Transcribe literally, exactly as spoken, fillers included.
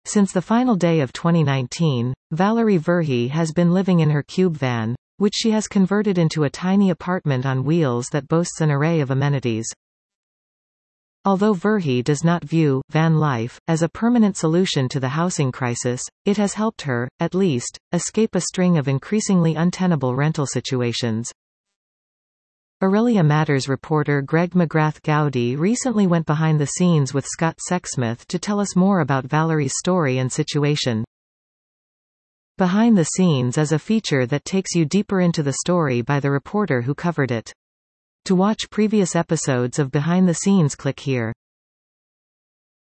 Since the final day of twenty nineteen, Valerie Verhey has been living in her cube van, which she has converted into a tiny apartment on wheels that boasts an array of amenities. Although Verhey does not view van life as a permanent solution to the housing crisis, it has helped her, at least, escape a string of increasingly untenable rental situations. Aurelia Matters reporter Greg McGrath Gowdy recently went behind the scenes with Scott Sexsmith to tell us more about Valerie's story and situation. Behind the Scenes is a feature that takes you deeper into the story by the reporter who covered it. To watch previous episodes of Behind the Scenes, click here.